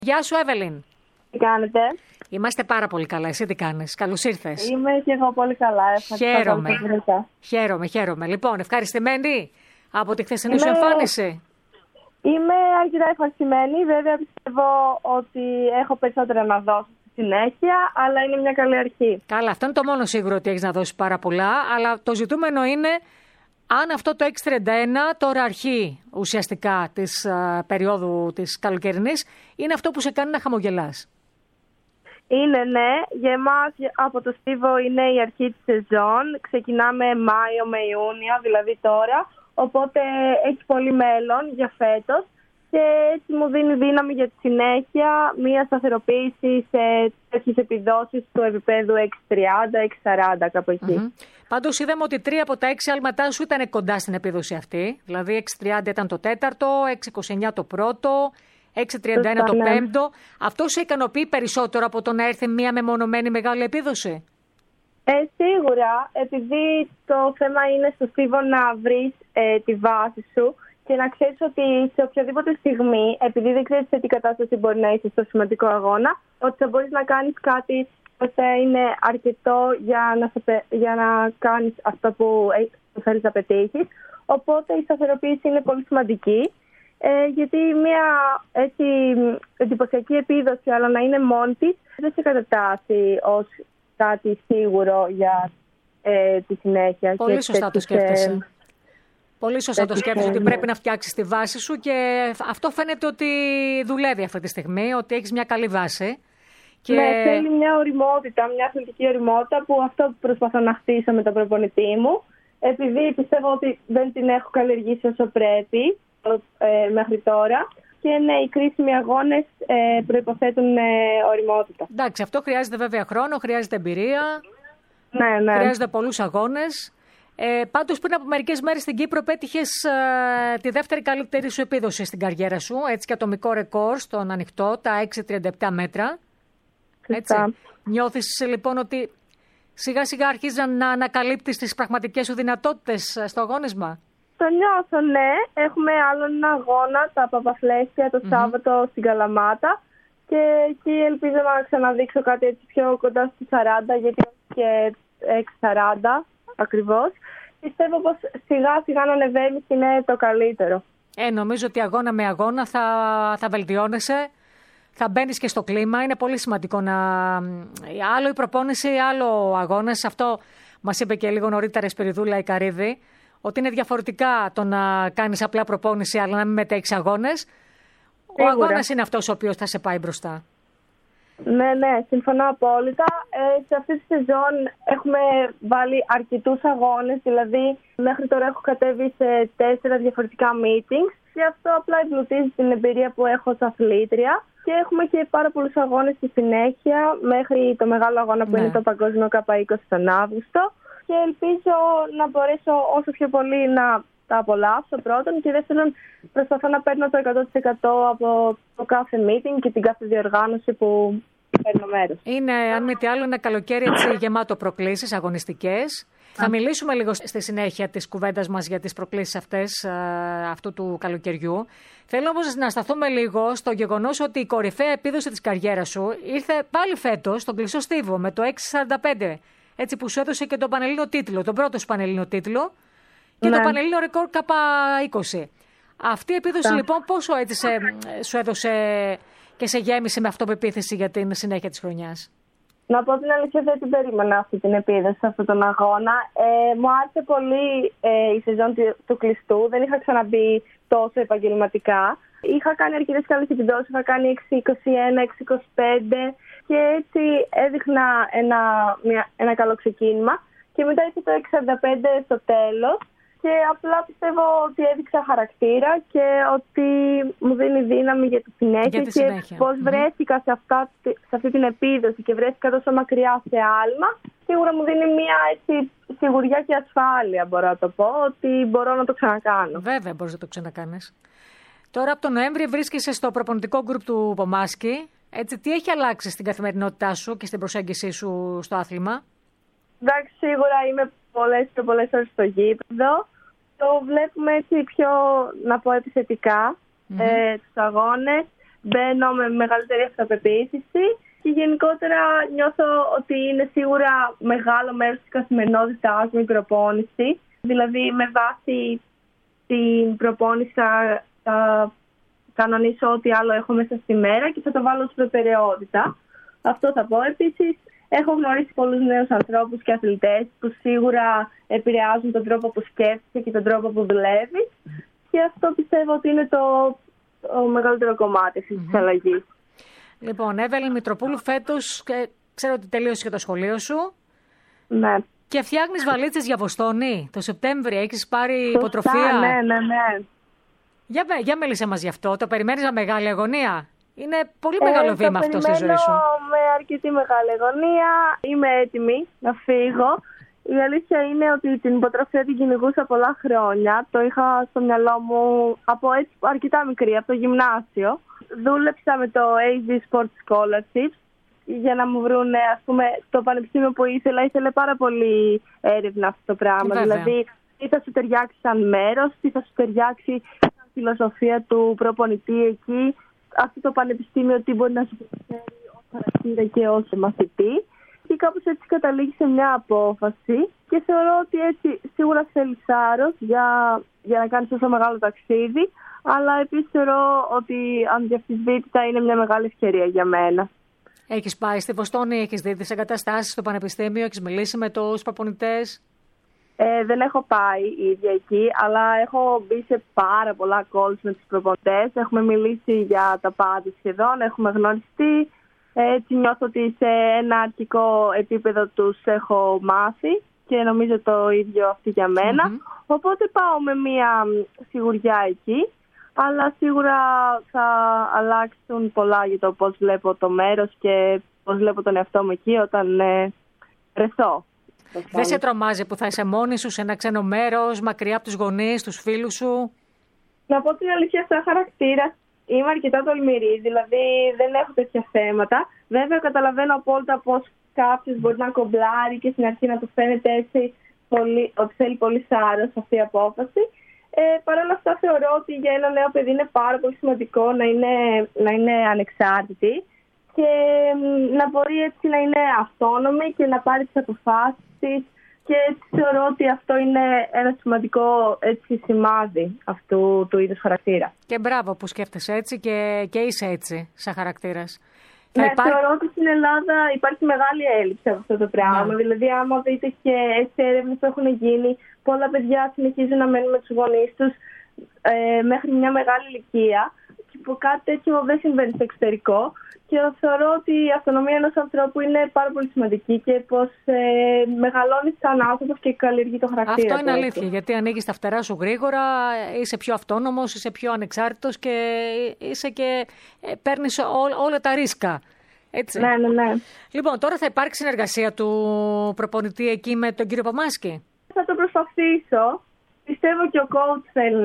Γεια σου, Εύελιν. Τι κάνετε? Είμαστε πάρα πολύ καλά. Εσύ τι κάνεις? Καλώς ήρθες. Είμαι και εγώ πολύ καλά. Χαίρομαι. Λοιπόν, ευχαριστημένη από τη χθεσινή σου εμφάνιση. Είμαι αρκετά ευχαριστημένη. Βέβαια, πιστεύω ότι έχω περισσότερα να δώσω στη συνέχεια, αλλά είναι μια καλή αρχή. Καλά, αυτό είναι το μόνο σίγουρο, ότι έχεις να δώσεις πάρα πολλά. Αλλά το ζητούμενο είναι αν αυτό το 631, τώρα αρχή ουσιαστικά της περίοδου της καλοκαιρινής, είναι αυτό που σε κάνει να χαμογελάς. Είναι, ναι. Για εμάς από το Στίβο είναι η αρχή της σεζόν. Ξεκινάμε Μάιο με Ιούνιο, δηλαδή τώρα. Οπότε έχει πολύ μέλλον για φέτος. Και έτσι μου δίνει δύναμη για τη συνέχεια, μια σταθεροποίηση σε τέτοιες επιδόσεις του επίπεδου 630, 640, κάπου εκεί. Πάντως είδαμε ότι 3 από τα 6 άλματά σου ήταν κοντά στην επίδοση αυτή. Δηλαδή 630 ήταν το τέταρτο, 629 το πρώτο, 631 το πέμπτο. Αυτό σε ικανοποιεί περισσότερο από το να έρθει μια μεμονωμένη μεγάλη επίδοση? Σίγουρα, επειδή το θέμα είναι στο Στίβο να βρεις τη βάση σου και να ξέρεις ότι σε οποιαδήποτε στιγμή, επειδή δεν ξέρεις σε τι κατάσταση μπορεί να είσαι στο σημαντικό αγώνα, ότι θα μπορείς να κάνεις κάτι που θα είναι αρκετό για να κάνεις αυτό που θέλεις να πετύχεις. Οπότε η σταθεροποίηση είναι πολύ σημαντική, γιατί μια έτσι εντυπωσιακή επίδοση, αλλά να είναι μόνη της, δεν σε κατατάσσει ως κάτι σίγουρο για τη συνέχεια. Πολύ σωστά το σκέφτεσαι. Πολύ σωστά το σκέφτεσαι, ότι πρέπει να φτιάξεις τη βάση σου, και αυτό φαίνεται ότι δουλεύει αυτή τη στιγμή, ότι έχεις μια καλή βάση. Και... Ναι, θέλει μια οριμότητα, μια αθλητική οριμότητα, που αυτό προσπαθώ να χτίσω με τον προπονητή μου. Επειδή πιστεύω ότι δεν την έχω καλλιεργήσει όσο πρέπει μέχρι τώρα. Και ναι, οι κρίσιμοι αγώνες προϋποθέτουν οριμότητα. Εντάξει, αυτό χρειάζεται βέβαια χρόνο, χρειάζεται εμπειρία. Ναι. Χρειάζεται πολλούς αγώνες. Πάντως πριν από μερικές μέρες στην Κύπρο πέτυχες τη δεύτερη καλύτερη σου επίδοση στην καριέρα σου. Έτσι, και ατομικό ρεκόρ στον ανοιχτό, τα 6,37 μέτρα. Έτσι. Νιώθεις λοιπόν ότι σιγά σιγά αρχίζεις να ανακαλύπτεις τις πραγματικές σου δυνατότητες στο αγώνισμα? Το νιώθω, ναι. Έχουμε άλλον ένα αγώνα, τα Παπαφλέσια, το Σάββατο στην Καλαμάτα. Και εκεί ελπίζω να ξαναδείξω κάτι έτσι πιο κοντά στις 40, γιατί και 6,40 ακριβώς. Πιστεύω πως σιγά σιγά να ανεβαίνεις είναι το καλύτερο. Νομίζω ότι αγώνα με αγώνα θα βελτιώνεσαι, θα μπαίνεις και στο κλίμα. Είναι πολύ σημαντικό άλλο η προπόνηση, άλλο ο αγώνας. Αυτό μας είπε και λίγο νωρίτερα η Σπυριδούλα η Καρύδη, ότι είναι διαφορετικά το να κάνεις απλά προπόνηση, αλλά να μην μετέχεις αγώνες. Ο αγώνας είναι αυτός ο οποίος θα σε πάει μπροστά. Ναι, συμφωνώ απόλυτα. Σε αυτή τη σεζόν έχουμε βάλει αρκετούς αγώνες, δηλαδή μέχρι τώρα έχω κατέβει σε 4 διαφορετικά meetings, και αυτό απλά εμπλουτίζει την εμπειρία που έχω ως αθλήτρια. Και έχουμε και πάρα πολλούς αγώνες στη συνέχεια, μέχρι το μεγάλο αγώνα που είναι το Παγκόσμιο K20 τον Αύγουστο. Και ελπίζω να μπορέσω όσο πιο πολύ να τα απολαύσω πρώτον, και δεύτερον προσπαθώ να παίρνω το 100% από το κάθε meeting και την κάθε διοργάνωση που παίρνω μέρος. Είναι, αν μη τι άλλο, ένα καλοκαίρι έτσι γεμάτο προκλήσεις αγωνιστικές. Θα μιλήσουμε λίγο στη συνέχεια της κουβέντας μας για τις προκλήσεις αυτές αυτού του καλοκαιριού. Θέλω όμως να σταθούμε λίγο στο γεγονός ότι η κορυφαία επίδοση της καριέρας σου ήρθε πάλι φέτος στον κλειστό Στίβο με το 6,45. Έτσι, που σου έδωσε και τον Πανελλήνιο τίτλο, τον πρώτο σου Πανελλήνιο τίτλο, και το Πανελλήνιο ρεκόρ K20. Αυτή η επίδοση λοιπόν πόσο έτσι σου έδωσε και σε γέμισε με αυτοπεποίθηση για την συνέχεια της χρονιάς? Να πω την αλήθεια, δεν την περίμενα αυτή την επίδοση σε αυτόν τον αγώνα. Μου άρεσε πολύ η σεζόν του κλειστού. Δεν είχα ξαναμπεί τόσο επαγγελματικά. Είχα κάνει αρκετές καλές επιδόσεις. Είχα κάνει 6,21, 6,25 και έτσι έδειχνα ένα καλό ξεκίνημα. Και μετά ήρθε το 6,45 στο τέλος. Και απλά πιστεύω ότι έδειξα χαρακτήρα και ότι μου δίνει δύναμη για τη συνέχεια, και πώς βρέθηκα σε αυτή την επίδοση και βρέθηκα τόσο μακριά σε άλμα, σίγουρα μου δίνει μια έτσι σιγουριά και ασφάλεια, μπορώ να το πω, ότι μπορώ να το ξανακάνω. Βέβαια μπορείς να το ξανακάνεις. Τώρα από τον Νοέμβρη βρίσκεσαι στο προπονητικό γκρουπ του Πομάσκι. Έτσι, τι έχει αλλάξει στην καθημερινότητά σου και στην προσέγγιση σου στο άθλημα? Εντάξει, σίγουρα είμαι πολλές ώρες στο γήπεδο. Το βλέπουμε έτσι πιο, να πω, επιθετικά τους αγώνες. μπαίνω με μεγαλύτερη αυτοπεποίθηση και γενικότερα νιώθω ότι είναι σίγουρα μεγάλο μέρος της καθημερινότητάς μου η προπόνηση. Δηλαδή με βάση την προπόνηση θα κανονίσω ό,τι άλλο έχω μέσα στη μέρα και θα το βάλω ως προτεραιότητα. Αυτό θα πω. Επίσης, έχω γνωρίσει πολλούς νέους ανθρώπους και αθλητές που σίγουρα επηρεάζουν τον τρόπο που σκέφτεσαι και τον τρόπο που δουλεύεις και αυτό πιστεύω ότι είναι το μεγαλύτερο κομμάτι αυτής της αλλαγής. Λοιπόν, Εύελιν Μητροπούλου, φέτος ξέρω ότι τελείωσε και το σχολείο σου. Ναι. Και φτιάχνεις βαλίτσες για Βοστόνη. Το Σεπτέμβρη έχεις πάρει υποτροφία. Ναι. Για μίλησέ μας γι' αυτό. Το περιμένεις με μεγάλη αγωνία. Είναι πολύ μεγάλο βήμα αυτό στη ζωή σου. Το περιμένω με αρκετή μεγάλη αγωνία. Είμαι έτοιμη να φύγω. Η αλήθεια είναι ότι την υποτροφία την κυνηγούσα πολλά χρόνια. Το είχα στο μυαλό μου από έτσι αρκετά μικρή, από το γυμνάσιο. Δούλεψα με το AZ Sport Scholarships για να μου βρουν, ας πούμε, το πανεπιστήμιο που ήθελε πάρα πολύ έρευνα αυτό το πράγμα. Βέβαια. Δηλαδή, τι θα σου ταιριάξει σαν μέρος, τι θα σου ταιριάξει σαν φιλοσοφία του προπονητή εκεί. Αυτό το πανεπιστήμιο τι μπορεί να σου προσφέρει ως χαρακτήρα και ως μαθητή. Και κάπως έτσι καταλήγει σε μια απόφαση και θεωρώ ότι έτσι σίγουρα θέλει θάρρος για να κάνεις τόσο μεγάλο ταξίδι, αλλά επίσης θεωρώ ότι ανδιαφυσβήτητα είναι μια μεγάλη ευκαιρία για μένα. Έχεις πάει στη Βοστόνη, έχεις δει τις εγκαταστάσεις στο πανεπιστήμιο, έχεις μιλήσει με τους προπονητές? Δεν έχω πάει η ίδια εκεί, αλλά έχω μπει σε πάρα πολλά calls με τους προπονητές. Έχουμε μιλήσει για τα πάντα σχεδόν, έχουμε γνωριστεί. Έτσι νιώθω ότι σε ένα αρχικό επίπεδο τους έχω μάθει και νομίζω το ίδιο αυτή για μένα. Οπότε πάω με μια σιγουριά εκεί, αλλά σίγουρα θα αλλάξουν πολλά για το πώς βλέπω το μέρος και πώς βλέπω τον εαυτό μου εκεί όταν βρεθώ. Δεν σε τρομάζει που θα είσαι μόνη σου σε ένα ξένο μέρος, μακριά από τους γονείς, τους φίλους σου? Να πω την αλήθεια, σαν χαρακτήρα είμαι αρκετά τολμηρή, δηλαδή δεν έχω τέτοια θέματα. Βέβαια, καταλαβαίνω απόλυτα πώς κάποιος μπορεί να κομπλάρει και στην αρχή να του φαίνεται έτσι ότι θέλει πολύ θάρρος αυτή η απόφαση. Παρ' όλα αυτά, θεωρώ ότι για ένα νέο παιδί είναι πάρα πολύ σημαντικό να είναι ανεξάρτητη και να μπορεί έτσι να είναι αυτόνομη και να πάρει τις αποφάσεις της. Και έτσι θεωρώ ότι αυτό είναι ένα σημαντικό έτσι, σημάδι αυτού του είδους χαρακτήρα. Και μπράβο που σκέφτεσαι έτσι και είσαι έτσι σαν χαρακτήρας. Ναι, θεωρώ ότι στην Ελλάδα υπάρχει μεγάλη έλλειψη από αυτό το πράγμα. Ναι. Δηλαδή, άμα δείτε και έτσι έρευνες που έχουν γίνει, πολλά παιδιά συνεχίζουν να μένουν με τους γονείς τους μέχρι μια μεγάλη ηλικία. Και που κάτι τέτοιο δεν συμβαίνει στο εξωτερικό. Και θεωρώ ότι η αυτονομία ενός ανθρώπου είναι πάρα πολύ σημαντική και πως μεγαλώνει σαν άνθρωπος και καλλιεργεί το χαρακτήρα. Αυτό είναι αλήθεια, γιατί ανοίγεις τα φτερά σου γρήγορα, είσαι πιο αυτόνομος, είσαι πιο ανεξάρτητος και είσαι και παίρνεις όλα τα ρίσκα. Έτσι. Ναι. Λοιπόν, τώρα θα υπάρξει συνεργασία του προπονητή εκεί με τον κύριο Παμάσκη? Θα το προσπαθήσω. Πιστεύω και ο coach θέλει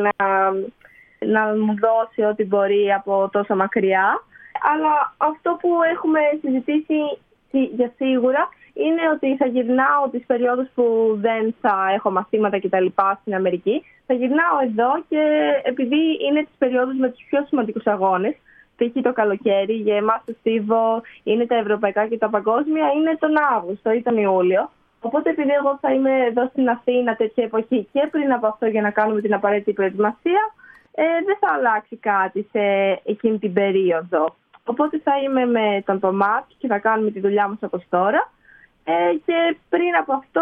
να μου δώσει ό,τι μπορεί από τόσο μακριά. Αλλά αυτό που έχουμε συζητήσει για σίγουρα είναι ότι θα γυρνάω τις περιόδους που δεν θα έχω μαθήματα κτλ. Στην Αμερική. Θα γυρνάω εδώ και επειδή είναι τις περιόδους με τους πιο σημαντικούς αγώνες, π.χ. το καλοκαίρι, για εμάς το Στίβο είναι τα ευρωπαϊκά και τα παγκόσμια, είναι τον Αύγουστο ή τον Ιούλιο. Οπότε επειδή εγώ θα είμαι εδώ στην Αθήνα τέτοια εποχή και πριν από αυτό για να κάνουμε την απαραίτητη προετοιμασία, δεν θα αλλάξει κάτι σε εκείνη την περίοδο. Οπότε θα είμαι με τον Παμάσκη και θα κάνουμε τη δουλειά μας όπως τώρα. Και πριν από αυτό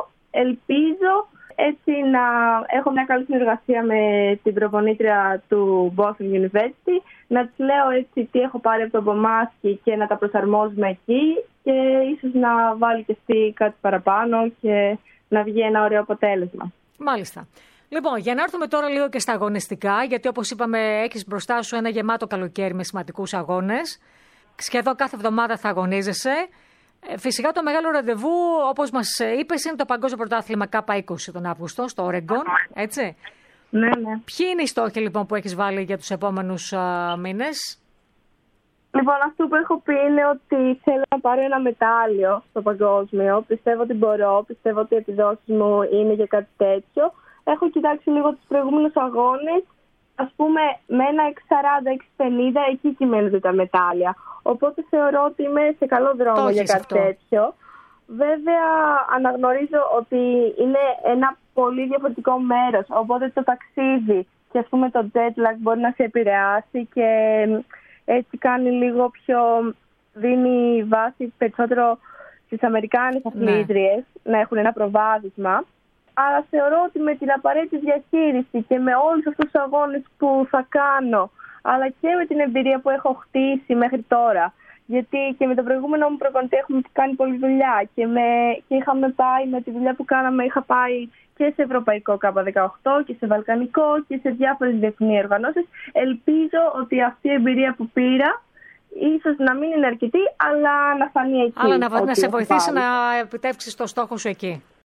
ελπίζω έτσι να έχω μια καλή συνεργασία με την προπονήτρια του Boston University, να της λέω έτσι τι έχω πάρει από τον Παμάσκη και να τα προσαρμόζουμε εκεί και ίσως να βάλει και αυτή κάτι παραπάνω και να βγει ένα ωραίο αποτέλεσμα. Μάλιστα. Λοιπόν, για να έρθουμε τώρα λίγο και στα αγωνιστικά, γιατί όπως είπαμε έχεις μπροστά σου ένα γεμάτο καλοκαίρι με σημαντικούς αγώνες. Σχεδόν κάθε εβδομάδα θα αγωνίζεσαι. Φυσικά το μεγάλο ραντεβού, όπως μας είπες, είναι το Παγκόσμιο Πρωτάθλημα K20 τον Αύγουστο, στο Ορεγκόν, έτσι. Ναι. Ποιοι είναι οι στόχοι λοιπόν που έχεις βάλει για τους επόμενους μήνες? Λοιπόν, αυτό που έχω πει είναι ότι θέλω να πάρω ένα μετάλλιο στο παγκόσμιο. Πιστεύω ότι μπορώ, πιστεύω ότι οι επιδόσεις μου είναι για κάτι τέτοιο. Έχω κοιτάξει λίγο τους προηγούμενους αγώνες ας πούμε με ένα 640-650 εκεί κυμαίνονται τα μετάλλια. Οπότε θεωρώ ότι είμαι σε καλό δρόμο για κάτι τέτοιο. Βέβαια αναγνωρίζω ότι είναι ένα πολύ διαφορετικό μέρος, οπότε το ταξίδι και ας πούμε το jet lag μπορεί να σε επηρεάσει και έτσι κάνει λίγο πιο, δίνει βάση περισσότερο στις Αμερικάνες αθλήτριες να έχουν ένα προβάδισμα. Αλλά θεωρώ ότι με την απαραίτητη διαχείριση και με όλους αυτούς τους αγώνες που θα κάνω, αλλά και με την εμπειρία που έχω χτίσει μέχρι τώρα, γιατί και με τον προηγούμενο μου προπονητή έχουμε κάνει πολλή δουλειά και είχαμε πάει με τη δουλειά που κάναμε, είχα πάει και σε ευρωπαϊκό K18 και σε βαλκανικό και σε διάφορες διεθνείς οργανώσεις. Ελπίζω ότι αυτή η εμπειρία που πήρα ίσως να μην είναι αρκετή, αλλά να φανεί εκεί. Αλλά να σε βοηθήσει να επιτεύξεις το στόχο σου εκεί.